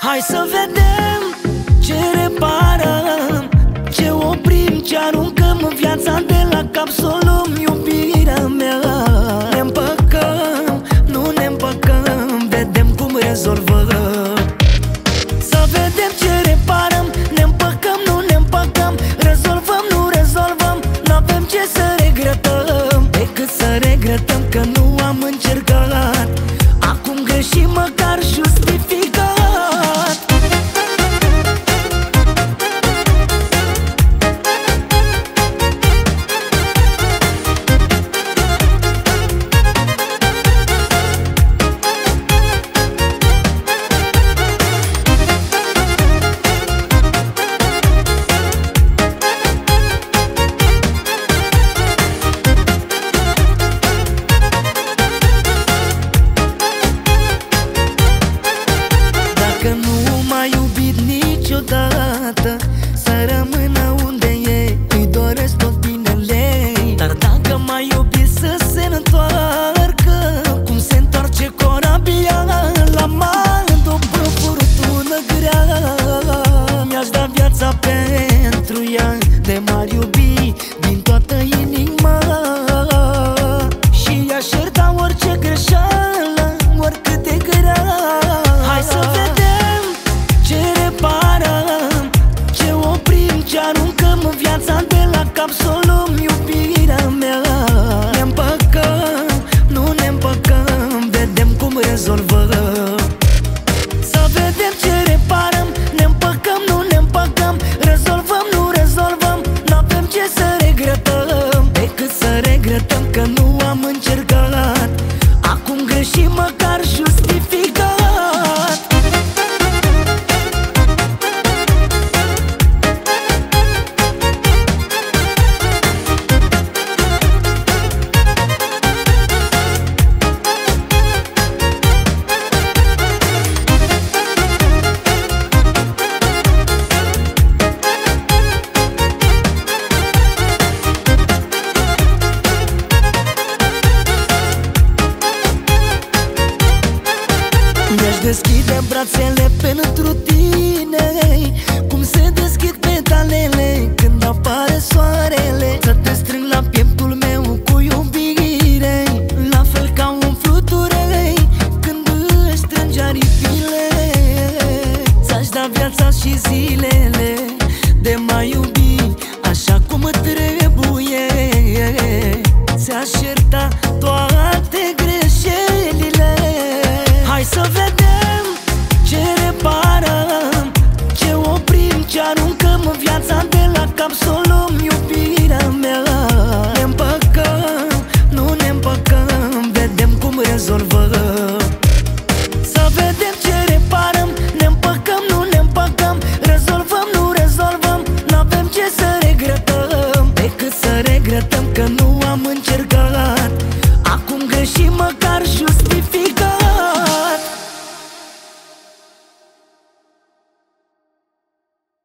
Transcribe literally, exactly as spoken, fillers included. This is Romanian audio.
Hai să vedem ce reparăm, ce oprim, ce aruncăm în viața de la cap, să o luăm, iubirea mea. Ne împăcăm, nu ne împăcăm, vedem cum rezolvăm. Să vedem ce reparăm, ne împăcăm, nu ne împăcăm, rezolvăm, nu rezolvăm, n-avem ce să regretăm, decât să regretăm că nu am încercat. Acum greșim măcar justificat. Niciodată să rămână unde e, îi doresc tot binele. Dar dacă m-ai iubit să se întoarcă, cum se întoarce corabia la mal după furtună grea. Mi-aș da viața pentru ea, de m-ar iubi din toată inima și i-aș ierta orice greșeală, oricât de grea. Hai să vedem ce reparăm, ce oprim, ce aruncăm în viața de la cap, să o luăm, iubirea mea. Ne împăcăm, nu ne împăcăm, vedem cum rezolvăm. Să vedem ce reparăm, ne împăcăm, nu ne împăcăm, rezolvăm, nu rezolvăm, n-avem ce să regretăm, decât să regretăm că nu am încercat. Acum greșim măcar justificat. Mi-aș deschide brațele pentru tine, cum se deschid petalele când apare soarele. Să te strâng la pieptul meu cu iubire, la fel ca un fluture când își strângi aripile. Ți-aș da viața și zilele de m-ai iubi așa cum trebuie. Ți-aș ierta toate greșelile. Hai să vedem ce reparăm, ce oprim, ce aruncăm în viața de la cap, să o luăm, iubirea mea. Ne împăcăm, nu ne împăcăm, vedem cum rezolvăm. Să vedem ce reparăm, ne împăcăm, nu ne împăcăm, rezolvăm, nu rezolvăm, n-avem ce să regretăm, decât să regretăm că nu am încercat. Acum greșim măcar just